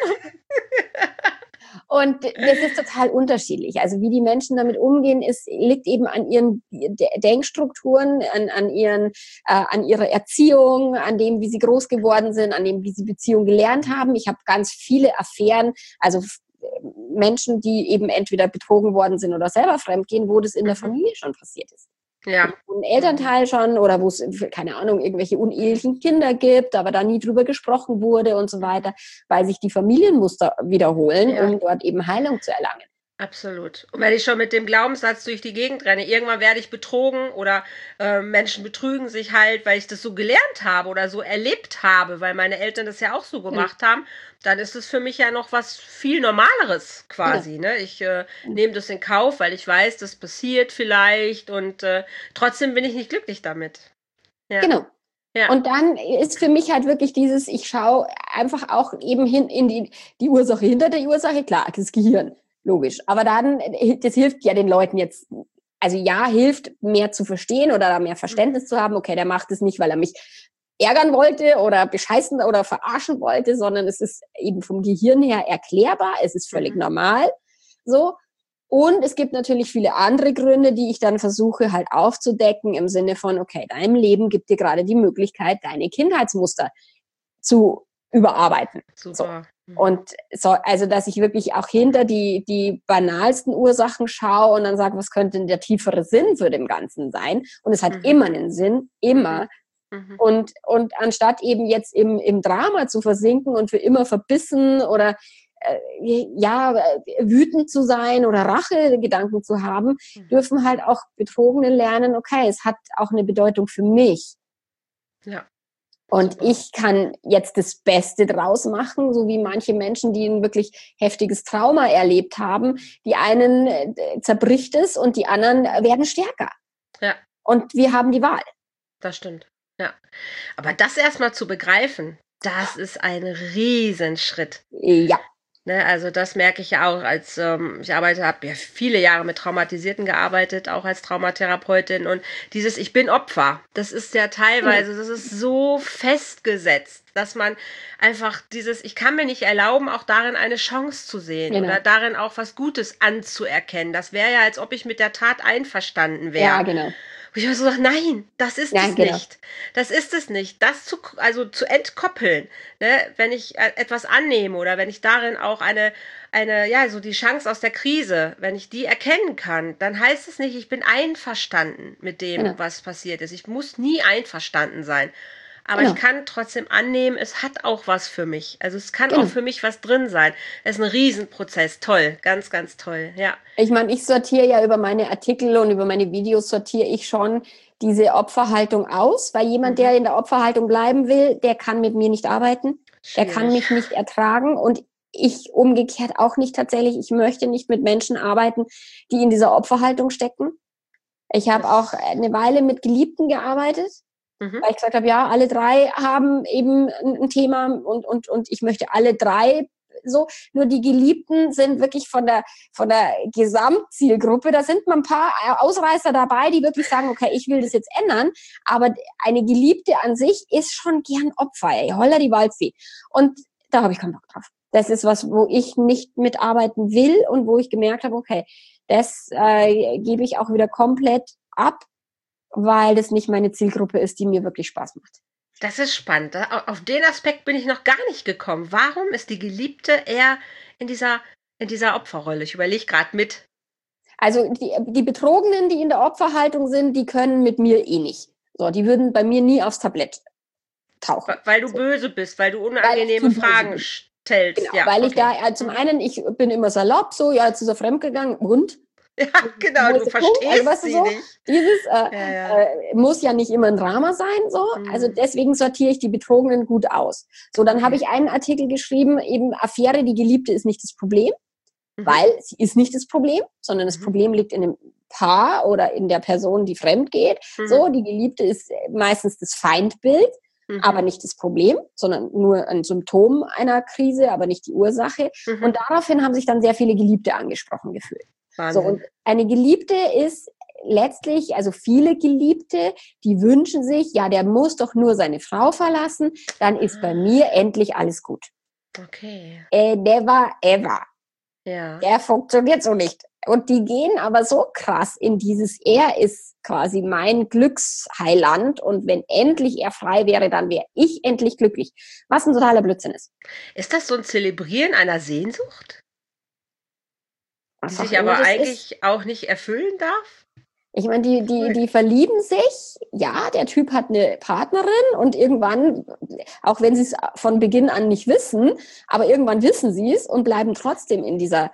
Und das ist total unterschiedlich. Also wie die Menschen damit umgehen, ist, liegt eben an ihren Denkstrukturen, an, an, ihren, äh, an ihrer Erziehung, an dem, wie sie groß geworden sind, an dem, wie sie Beziehung gelernt haben. Ich habe ganz viele Affären, also Menschen, die eben entweder betrogen worden sind oder selber fremdgehen, wo das in der Familie schon passiert ist. Ja. Wo ein Elternteil schon oder wo es, keine Ahnung, irgendwelche unehelichen Kinder gibt, aber da nie drüber gesprochen wurde und so weiter, weil sich die Familienmuster wiederholen, Ja. um dort eben Heilung zu erlangen. Absolut. Und wenn ich schon mit dem Glaubenssatz durch die Gegend renne, irgendwann werde ich betrogen oder äh, Menschen betrügen sich halt, weil ich das so gelernt habe oder so erlebt habe, weil meine Eltern das ja auch so gemacht haben, dann ist es für mich ja noch was viel Normaleres quasi. Ja. Ne? Ich äh, nehme das in Kauf, weil ich weiß, das passiert vielleicht und äh, trotzdem bin ich nicht glücklich damit. Ja. Genau. Ja. Und dann ist für mich halt wirklich dieses, ich schaue einfach auch eben hin in die, die Ursache hinter der Ursache, klar, das Gehirn. Logisch. Aber dann, das hilft ja den Leuten jetzt, also ja, hilft mehr zu verstehen oder mehr Verständnis zu haben. Okay, der macht es nicht, weil er mich ärgern wollte oder bescheißen oder verarschen wollte, sondern es ist eben vom Gehirn her erklärbar. Es ist völlig Mhm. normal. So. Und es gibt natürlich viele andere Gründe, die ich dann versuche halt aufzudecken im Sinne von, okay, deinem Leben gibt dir gerade die Möglichkeit, deine Kindheitsmuster zu überarbeiten. Super. So. Und so, also, dass ich wirklich auch hinter die, die banalsten Ursachen schaue und dann sage, was könnte denn der tiefere Sinn für dem Ganzen sein? Und es hat Mhm. immer einen Sinn, immer. Mhm. Und, und anstatt eben jetzt im, im Drama zu versinken und für immer verbissen oder äh, ja, wütend zu sein oder Rachegedanken zu haben, Mhm. dürfen halt auch Betrogene lernen, okay, es hat auch eine Bedeutung für mich. Ja. Und Super. ich kann jetzt das Beste draus machen, so wie manche Menschen, die ein wirklich heftiges Trauma erlebt haben. Die einen äh, zerbricht es und die anderen werden stärker. Ja. Und wir haben die Wahl. Das stimmt. Ja. Aber das erstmal zu begreifen, das ist ein Riesenschritt. Ja. Ne, also das merke ich ja auch, als ähm, ich arbeite, habe ja viele Jahre mit Traumatisierten gearbeitet, auch als Traumatherapeutin. Und dieses Ich bin Opfer, das ist ja teilweise, das ist so festgesetzt, dass man einfach dieses, ich kann mir nicht erlauben, auch darin eine Chance zu sehen Genau. oder darin auch was Gutes anzuerkennen. Das wäre ja, als ob ich mit der Tat einverstanden wäre. Ja, genau. Wo ich immer so sage, nein, das ist Nein, es genau. nicht. Das ist es nicht. Das zu, also zu entkoppeln, ne? Wenn ich äh, etwas annehme oder wenn ich darin auch eine, eine, ja, so die Chance aus der Krise, wenn ich die erkennen kann, dann heißt es nicht, ich bin einverstanden mit dem, Genau. was passiert ist. Ich muss nie einverstanden sein. aber Genau. ich kann trotzdem annehmen, es hat auch was für mich. Also es kann Genau. auch für mich was drin sein. Es ist ein Riesenprozess. Toll, ganz, ganz toll, ja. Ich meine, ich sortiere ja über meine Artikel und über meine Videos sortiere ich schon diese Opferhaltung aus, weil jemand, Mhm. der in der Opferhaltung bleiben will, der kann mit mir nicht arbeiten, der kann Schwierig. mich nicht ertragen und ich umgekehrt auch nicht tatsächlich. Ich möchte nicht mit Menschen arbeiten, die in dieser Opferhaltung stecken. Ich habe Das, auch eine Weile mit Geliebten gearbeitet, mhm. weil ich gesagt habe, ja, alle drei haben eben ein ein Thema und, und, und ich möchte alle drei so. Nur die Geliebten sind wirklich von der, von der Gesamtzielgruppe, da sind mal ein paar Ausreißer dabei, die wirklich sagen, okay, ich will das jetzt ändern, aber eine Geliebte an sich ist schon gern Opfer, ey, holla die Waldfee. Und da habe ich keinen Bock drauf. Das ist was, wo ich nicht mitarbeiten will und wo ich gemerkt habe, okay, das äh, gebe ich auch wieder komplett ab, weil das nicht meine Zielgruppe ist, die mir wirklich Spaß macht. Das ist spannend. Da- Auf den Aspekt bin ich noch gar nicht gekommen. Warum ist die Geliebte eher in dieser, in dieser Opferrolle? Ich überlege gerade mit. Also die, die Betrogenen, die in der Opferhaltung sind, die können mit mir eh nicht. So, die würden bei mir nie aufs Tablett tauchen. Weil du So, böse bist, weil du weil ich unangenehme zu böse Fragen bin. stellst. Genau, Ja, weil ich okay. da, äh, zum Mhm. einen, ich bin immer salopp, so, ja, jetzt ist er fremdgegangen und? Ja, genau, Wo du ist der Punkt? Also, verstehst weißt du, sie so, nicht. dieses äh, Ja, ja. äh, muss ja nicht immer ein Drama sein, so. Also Mhm. deswegen sortiere ich die Betrogenen gut aus. So, dann habe Okay. ich einen Artikel geschrieben, eben Affäre, die Geliebte ist nicht das Problem, Mhm. weil sie ist nicht das Problem, sondern das Mhm. Problem liegt in dem Paar oder in der Person, die fremd geht. Mhm. So, die Geliebte ist meistens das Feindbild, Mhm. aber nicht das Problem, sondern nur ein Symptom einer Krise, aber nicht die Ursache. Mhm. Und daraufhin haben sich dann sehr viele Geliebte angesprochen gefühlt. So, Wahnsinn. und eine Geliebte ist letztlich, also viele Geliebte, die wünschen sich, ja, der muss doch nur seine Frau verlassen, dann ist bei mir endlich alles gut. Okay. Äh, never ever. Ja. Der funktioniert so nicht. Und die gehen aber so krass in dieses, er ist quasi mein Glücksheiland und wenn endlich er frei wäre, dann wäre ich endlich glücklich. Was ein totaler Blödsinn ist. Ist das so ein Zelebrieren einer Sehnsucht, die Was auch sich immer aber das ist. eigentlich auch nicht erfüllen darf? Ich meine, die, die, Cool. die verlieben sich. Ja, der Typ hat eine Partnerin und irgendwann, auch wenn sie es von Beginn an nicht wissen, aber irgendwann wissen sie es und bleiben trotzdem in dieser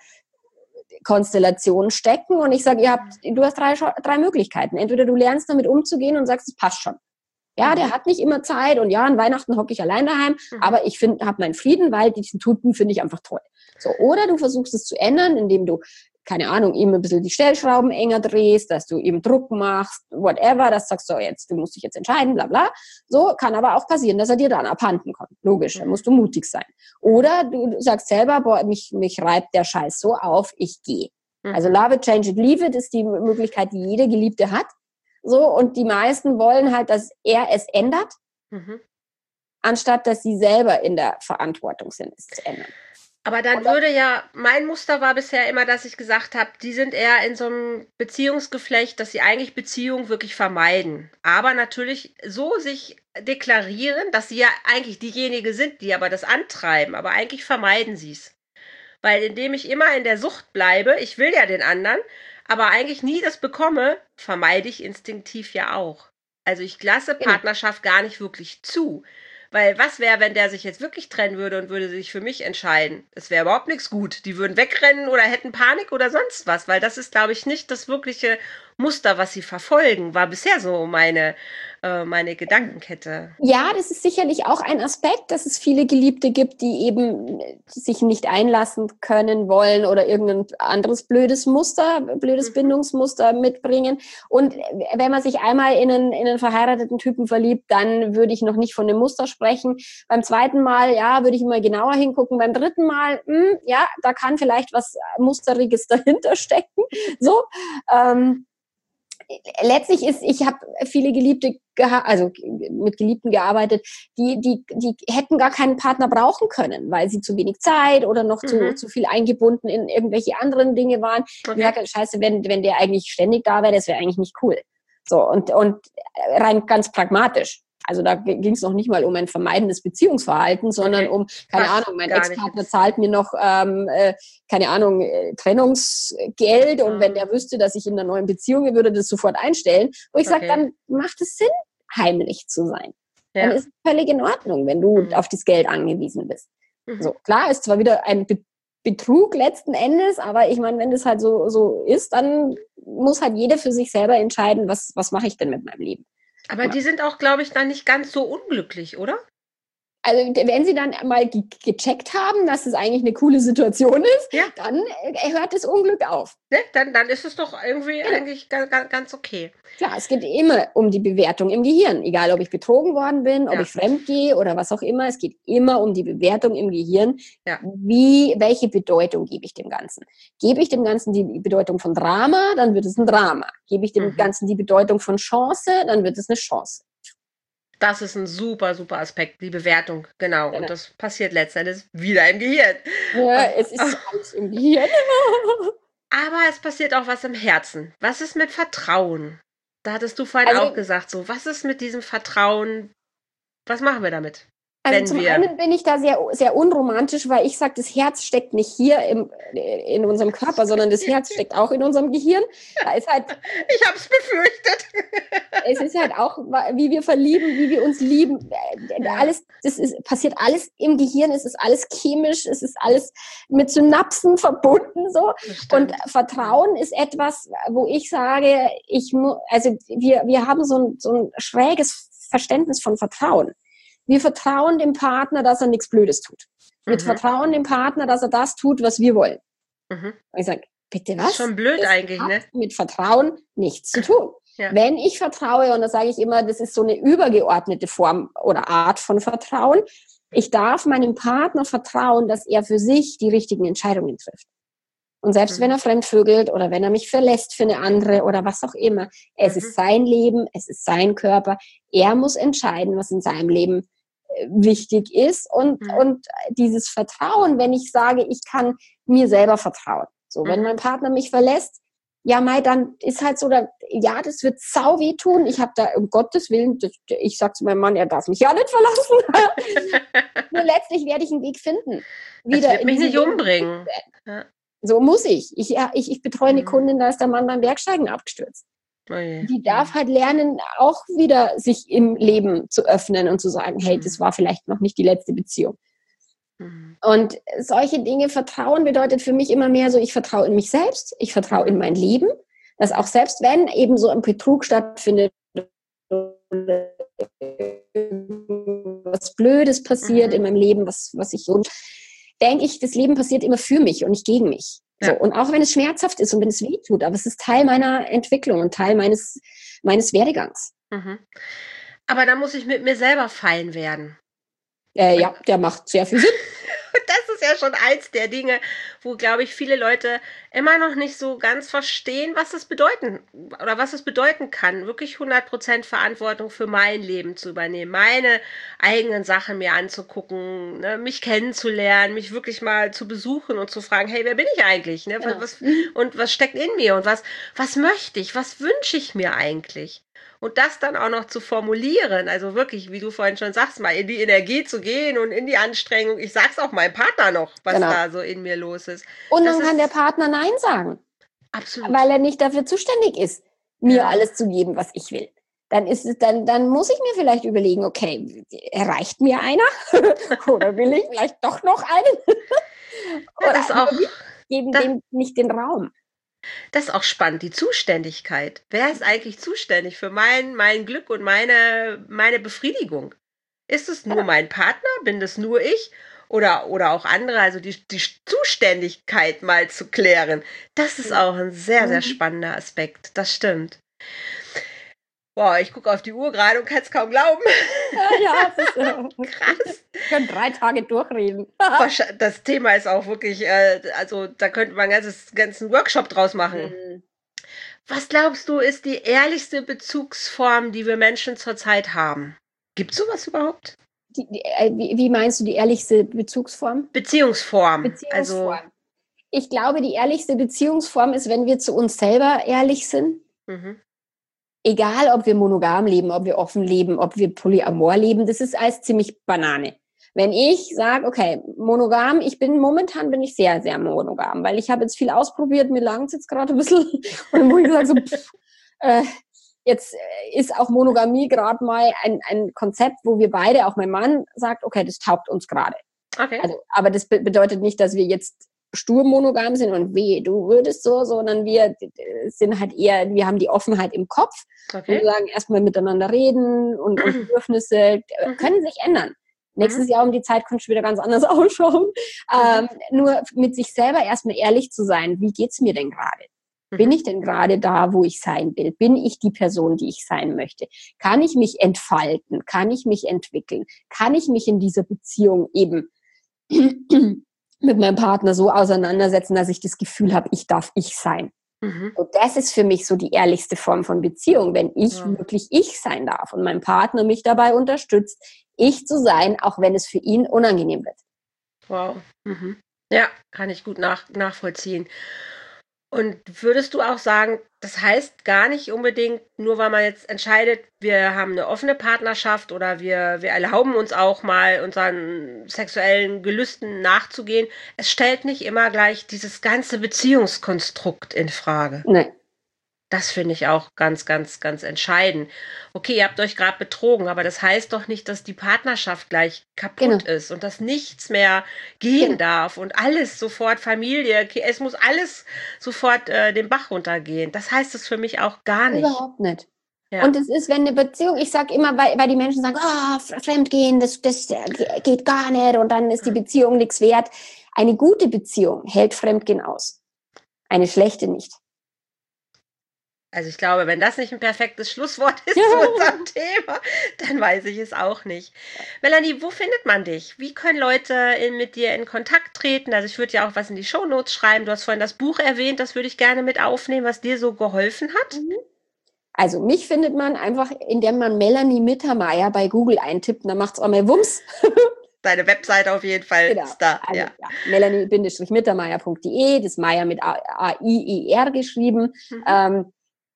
Konstellation stecken. Und ich sage, ihr habt, du hast drei, drei Möglichkeiten. Entweder du lernst damit umzugehen und sagst, es passt schon. Ja, Mhm. der hat nicht immer Zeit und ja, an Weihnachten hocke ich allein daheim, Mhm. aber ich finde, habe meinen Frieden, weil diesen Typen finde ich einfach toll. So, oder du versuchst es zu ändern, indem du, keine Ahnung, ihm ein bisschen die Stellschrauben enger drehst, dass du ihm Druck machst, whatever, das sagst du jetzt, du musst dich jetzt entscheiden, bla bla. So, kann aber auch passieren, dass er dir dann abhanden kommt. Logisch, da Mhm. musst du mutig sein. Oder du sagst selber, boah, mich, mich reibt der Scheiß so auf, ich gehe. Mhm. Also love it, change it, leave it ist die Möglichkeit, die jede Geliebte hat. So, und die meisten wollen halt, dass er es ändert, Mhm. anstatt dass sie selber in der Verantwortung sind, es zu ändern. Aber dann Oder? würde ja, mein Muster war bisher immer, dass ich gesagt habe, die sind eher in so einem Beziehungsgeflecht, dass sie eigentlich Beziehungen wirklich vermeiden. Aber natürlich so sich deklarieren, dass sie ja eigentlich diejenige sind, die aber das antreiben. Aber eigentlich vermeiden sie es. Weil indem ich immer in der Sucht bleibe, ich will ja den anderen, aber eigentlich nie das bekomme, vermeide ich instinktiv ja auch. Also ich lasse Genau. Partnerschaft gar nicht wirklich zu. Weil was wäre, wenn der sich jetzt wirklich trennen würde und würde sich für mich entscheiden? Es wäre überhaupt nichts gut. Die würden wegrennen oder hätten Panik oder sonst was, weil das ist, glaube ich, nicht das wirkliche Muster, was sie verfolgen. War bisher so meine, äh, meine Gedankenkette. Ja, das ist sicherlich auch ein Aspekt, dass es viele Geliebte gibt, die eben sich nicht einlassen können wollen oder irgendein anderes blödes Muster, blödes Mhm. Bindungsmuster mitbringen. Und wenn man sich einmal in einen, in einen verheirateten Typen verliebt, dann würde ich noch nicht von einem Muster sprechen. Beim zweiten Mal, ja, würde ich mal genauer hingucken. Beim dritten Mal, mh, ja, da kann vielleicht was Musteriges dahinter stecken. So, ähm, letztlich ist, ich habe viele Geliebte geha- also mit Geliebten gearbeitet, die, die, die hätten gar keinen Partner brauchen können, weil sie zu wenig Zeit oder noch zu, Mhm. zu viel eingebunden in irgendwelche anderen Dinge waren. Die Okay. gesagt haben, scheiße, wenn, wenn der eigentlich ständig da wäre, das wäre eigentlich nicht cool. So, und, und rein ganz pragmatisch. Also da ging es noch nicht mal um ein vermeidendes Beziehungsverhalten, sondern Okay. um, keine Passt Ahnung, mein gar nicht Ex-Partner jetzt. zahlt mir noch, ähm, äh, keine Ahnung, äh, Trennungsgeld und Ah. wenn der wüsste, dass ich in einer neuen Beziehung bin, würde er das sofort einstellen. Wo ich sage, Okay. dann macht es Sinn, heimlich zu sein. dann Ja. ist es völlig in Ordnung, wenn du Mhm. auf das Geld angewiesen bist. Mhm. So, klar, ist zwar wieder ein Be- Betrug letzten Endes, aber ich meine, wenn das halt so, so ist, dann muss halt jeder für sich selber entscheiden, was, was mache ich denn mit meinem Leben. Aber die sind auch, glaube ich, dann nicht ganz so unglücklich, oder? Also wenn sie dann mal ge- gecheckt haben, dass es eigentlich eine coole Situation ist, Ja. dann äh, hört das Unglück auf. Ne? Dann, dann ist es doch irgendwie Genau. eigentlich ganz, ganz okay. Klar, es geht immer um die Bewertung im Gehirn. Egal, ob ich betrogen worden bin, ob Ja. ich fremd gehe oder was auch immer. Es geht immer um die Bewertung im Gehirn. Ja. Wie, welche Bedeutung gebe ich dem Ganzen? Gebe ich dem Ganzen die Bedeutung von Drama, dann wird es ein Drama. Gebe ich dem Mhm. Ganzen die Bedeutung von Chance, dann wird es eine Chance. Das ist ein super, super Aspekt, die Bewertung, genau. Genau. Und das passiert letzten Endes wieder im Gehirn. Ja, Oh, es ist oh. alles im Gehirn. Aber es passiert auch was im Herzen. Was ist mit Vertrauen? Da hattest du vorhin Also- auch gesagt, so, was ist mit diesem Vertrauen? Was machen wir damit? Also Wenn zum wir- einen bin ich da sehr, sehr unromantisch, weil ich sage, das Herz steckt nicht hier im, in unserem Körper, sondern das Herz steckt auch in unserem Gehirn. Da ist halt, Ich habe es befürchtet. es ist halt auch, wie wir verlieben, wie wir uns lieben. Ja. Alles, das ist, passiert alles im Gehirn. Es ist alles chemisch. Es ist alles mit Synapsen verbunden, so. Das stimmt. Und Vertrauen ist etwas, wo ich sage, ich mu- also wir, wir haben so ein, so ein schräges Verständnis von Vertrauen. Wir vertrauen dem Partner, dass er nichts Blödes tut. Wir Mhm. vertrauen dem Partner, dass er das tut, was wir wollen. Mhm. Und ich sage, bitte Das was? ist schon blöd Das eigentlich, hat ne? mit Vertrauen nichts zu tun. Ja. Wenn ich vertraue, und da sage ich immer, das ist so eine übergeordnete Form oder Art von Vertrauen, ich darf meinem Partner vertrauen, dass er für sich die richtigen Entscheidungen trifft. Und selbst Mhm. wenn er fremdvögelt oder wenn er mich verlässt für eine andere oder was auch immer, es Mhm. ist sein Leben, es ist sein Körper. Er muss entscheiden, was in seinem Leben äh, wichtig ist. Und, Mhm. und dieses Vertrauen, wenn ich sage, ich kann mir selber vertrauen. So, wenn Mhm. mein Partner mich verlässt, ja, Mai, dann ist halt so, da, ja, das wird sau weh tun. Ich habe da, um Gottes Willen, das, ich sag zu meinem Mann, er darf mich ja nicht verlassen. Nur letztlich werde ich einen Weg finden. Das Wieder wird in mich diesem nicht Leben. umbringen. Ja. So muss ich. Ich, ja, ich, ich betreue eine Mhm. Kundin, da ist der Mann beim Bergsteigen abgestürzt. Oh je. Die darf halt lernen, auch wieder sich im Leben zu öffnen und zu sagen, hey, das war vielleicht noch nicht die letzte Beziehung. Mhm. Und solche Dinge, Vertrauen bedeutet für mich immer mehr so, ich vertraue in mich selbst, ich vertraue in mein Leben, dass auch selbst wenn eben so ein Betrug stattfindet, was Blödes passiert Mhm. in meinem Leben, was, was ich so, denke ich, das Leben passiert immer für mich und nicht gegen mich. Ja. So, und auch wenn es schmerzhaft ist und wenn es weh tut, aber es ist Teil meiner Entwicklung und Teil meines, meines Werdegangs. Mhm. Aber da muss ich mit mir selber fein werden. Äh, ja, der macht sehr viel Sinn. Das ist ja schon eins der Dinge, wo, glaube ich, viele Leute immer noch nicht so ganz verstehen, was es bedeuten oder was es bedeuten kann, wirklich hundert Prozent Verantwortung für mein Leben zu übernehmen, meine eigenen Sachen mir anzugucken, ne, mich kennenzulernen, mich wirklich mal zu besuchen und zu fragen, hey, wer bin ich eigentlich? Ne? Genau. Was, und was steckt in mir? Und was, was möchte ich? Was wünsche ich mir eigentlich? Und das dann auch noch zu formulieren, also wirklich, wie du vorhin schon sagst, mal in die Energie zu gehen und in die Anstrengung. Ich sag's auch meinem Partner noch, was Genau. da so in mir los ist. Und Das dann kann ist- der Partner Nein sagen, Absolut. weil er nicht dafür zuständig ist, mir Ja. alles zu geben, was ich will. Dann ist es, dann, dann muss ich mir vielleicht überlegen, okay, reicht mir einer? Oder will ich vielleicht doch noch einen? Ja, das ist auch, wir geben das- dem nicht den Raum. das ist auch spannend, die Zuständigkeit. Wer ist eigentlich zuständig für mein, mein Glück und meine, meine Befriedigung? Ist es nur mein Partner? Bin das nur ich? Oder, oder auch andere? Also die, die Zuständigkeit mal zu klären. Das ist auch ein sehr, sehr Mhm. spannender Aspekt. Das stimmt. Boah, ich gucke auf die Uhr gerade und kann es kaum glauben. Ja, das ist, äh, Krass. wir können drei Tage durchreden. Wahrsch- Das Thema ist auch wirklich, äh, also da könnte man einen ganzes, ganzen Workshop draus machen. Mhm. Was glaubst du, ist die ehrlichste Bezugsform, die wir Menschen zurzeit haben? Gibt es sowas überhaupt? Die, die, äh, wie, wie meinst du die ehrlichste Bezugsform? Beziehungsform. Beziehungsform. Also, Ich glaube, die ehrlichste Beziehungsform ist, wenn wir zu uns selber ehrlich sind. mhm. Egal, ob wir monogam leben, ob wir offen leben, ob wir polyamor leben, das ist alles ziemlich Banane. Wenn ich sage, okay, monogam, ich bin, momentan bin ich sehr, sehr monogam, weil ich habe jetzt viel ausprobiert, mir langt es jetzt gerade ein bisschen. Und dann muss ich sagen, so, pff, äh, jetzt äh, ist auch Monogamie gerade mal ein, ein Konzept, wo wir beide, auch mein Mann, sagt, okay, das taugt uns gerade. Okay. Also, aber das be- bedeutet nicht, dass wir jetzt stur monogam sind und wehe, du würdest so, sondern wir äh, sind halt eher, wir haben die Offenheit im Kopf Okay. und sagen erstmal miteinander reden und, und Bedürfnisse äh, Mhm. können sich ändern. Nächstes Mhm. Jahr um die Zeit könnte es wieder ganz anders ausschauen. Ähm, nur mit sich selber erstmal ehrlich zu sein, wie geht's mir denn gerade? Bin ich denn gerade da, wo ich sein will? Bin ich die Person, die ich sein möchte? Kann ich mich entfalten? Kann ich mich entwickeln? Kann ich mich in dieser Beziehung eben mit meinem Partner so auseinandersetzen, dass ich das Gefühl habe, ich darf ich sein? Mhm. Und das ist für mich so die ehrlichste Form von Beziehung, wenn ich Ja. wirklich ich sein darf und mein Partner mich dabei unterstützt, ich zu sein, auch wenn es für ihn unangenehm wird. Wow. Mhm. Ja, kann ich gut nach, nachvollziehen. Und würdest du auch sagen, das heißt gar nicht unbedingt, nur weil man jetzt entscheidet, wir haben eine offene Partnerschaft oder wir, wir erlauben uns auch mal unseren sexuellen Gelüsten nachzugehen. Es stellt nicht immer gleich dieses ganze Beziehungskonstrukt in Frage. Nein. Das finde ich auch ganz, ganz, ganz entscheidend. Okay, ihr habt euch gerade betrogen, aber das heißt doch nicht, dass die Partnerschaft gleich kaputt Genau. ist und dass nichts mehr gehen Genau. darf und alles sofort Familie, es muss alles sofort äh, den Bach runtergehen. Das heißt es für mich auch gar nicht. Überhaupt nicht. Ja. Und es ist, wenn eine Beziehung, ich sage immer, weil, weil die Menschen sagen, ah, oh, Fremdgehen, das, das geht gar nicht und dann ist die Beziehung nichts wert. Eine gute Beziehung hält Fremdgehen aus. Eine schlechte nicht. Also ich glaube, wenn das nicht ein perfektes Schlusswort ist Ja. zu unserem Thema, dann weiß ich es auch nicht. Melanie, wo findet man dich? Wie können Leute in, mit dir in Kontakt treten? Also ich würde ja auch was in die Shownotes schreiben. Du hast vorhin das Buch erwähnt, das würde ich gerne mit aufnehmen, was dir so geholfen hat. Also mich findet man einfach, indem man Melanie Mittermeier bei Google eintippt, dann macht es auch mal Wumms. Deine Webseite auf jeden Fall Genau. ist da. Also, Ja. ja. melanie Mittermeier punkt de, das Meier mit A I E R geschrieben. Mhm. Ähm,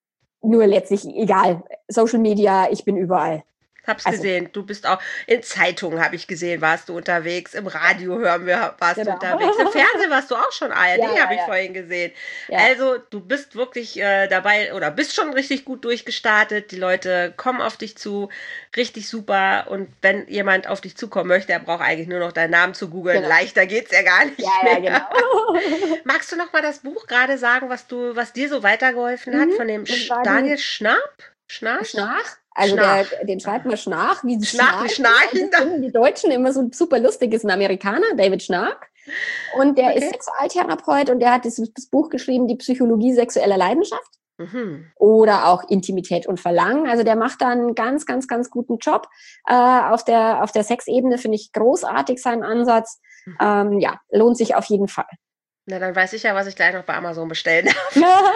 nur letztlich egal. Social Media, ich bin überall. Hab's Also- gesehen. Du bist auch in Zeitungen, habe ich gesehen, warst du unterwegs. Im Radio hören wir, warst Genau. du unterwegs. Im Fernsehen warst du auch schon. A R D Ja, ja, habe ich ja. vorhin gesehen. Ja. Also du bist wirklich äh, dabei oder bist schon richtig gut durchgestartet. Die Leute kommen auf dich zu. Richtig super. Und wenn jemand auf dich zukommen möchte, er braucht eigentlich nur noch deinen Namen zu googeln. Genau. Leichter geht's ja gar nicht Ja, mehr. ja, genau. Magst du noch mal das Buch gerade sagen, was du, was dir so weitergeholfen hat Mhm, von dem das Sch war die- Daniel Schnarp? Schnarch? Schnarch. Also Schnarch. Der, den schreibt man Schnarch, wie sie Schnarch, wie Schnarchen. Und das finden die Deutschen immer so super lustig, ist ein Amerikaner, David Schnarch. Und der Okay. ist Sexualtherapeut und der hat das, das Buch geschrieben, Die Psychologie sexueller Leidenschaft. Mhm. Oder auch Intimität und Verlangen. Also der macht da einen ganz, ganz, ganz guten Job. Äh, auf der, auf der Sexebene finde ich großartig seinen Ansatz. Mhm. Ähm, ja, lohnt sich auf jeden Fall. Na, dann weiß ich ja, was ich gleich noch bei Amazon bestellen darf.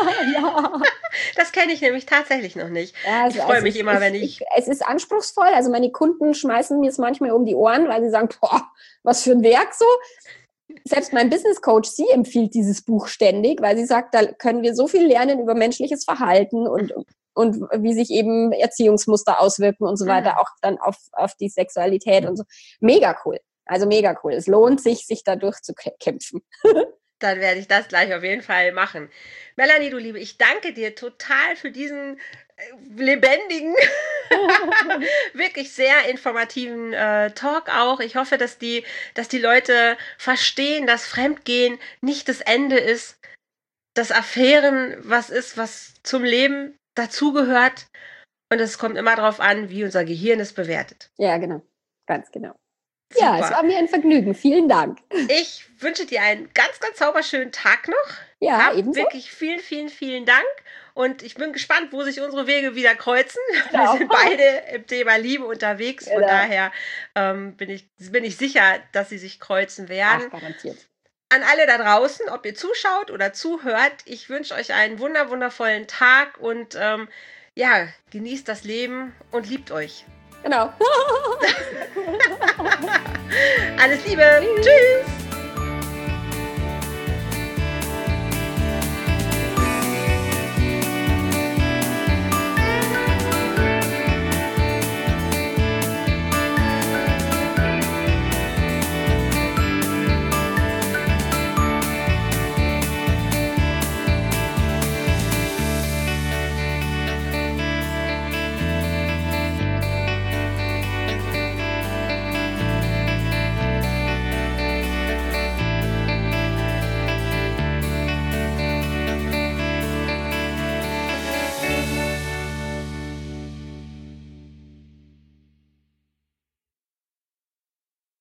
ja. Das kenne ich nämlich tatsächlich noch nicht. Ja, Ich also freue es mich ist- immer, es, wenn ich- Es ist anspruchsvoll. Also meine Kunden schmeißen mir es manchmal um die Ohren, weil sie sagen, boah, was für ein Werk so. Selbst mein Business Coach, sie empfiehlt dieses Buch ständig, weil sie sagt, da können wir so viel lernen über menschliches Verhalten und, und wie sich eben Erziehungsmuster auswirken und so weiter, Mhm. auch dann auf, auf die Sexualität und so. Mega cool. Also mega cool. Es lohnt sich, sich da durchzukämpfen. Dann werde ich das gleich auf jeden Fall machen. Melanie, du Liebe, ich danke dir total für diesen äh, lebendigen, wirklich sehr informativen äh, Talk auch. Ich hoffe, dass die, dass die Leute verstehen, dass Fremdgehen nicht das Ende ist, dass Affären was ist, was zum Leben dazugehört. Und es kommt immer darauf an, wie unser Gehirn es bewertet. Ja, genau. Ganz genau. Ja, Super. es war mir ein Vergnügen. Vielen Dank. Ich wünsche dir einen ganz, ganz zauberschönen Tag noch. Ja, Hab ebenso. wirklich vielen, vielen, vielen Dank. Und ich bin gespannt, wo sich unsere Wege wieder kreuzen. Genau. Wir sind beide im Thema Liebe unterwegs. Von Genau. daher ähm, bin, ich, bin ich sicher, dass sie sich kreuzen werden. Ach, garantiert. An alle da draußen, ob ihr zuschaut oder zuhört, ich wünsche euch einen wunder, wundervollen Tag und ähm, ja, genießt das Leben und liebt euch. Genau. Alles Liebe. Tschüss.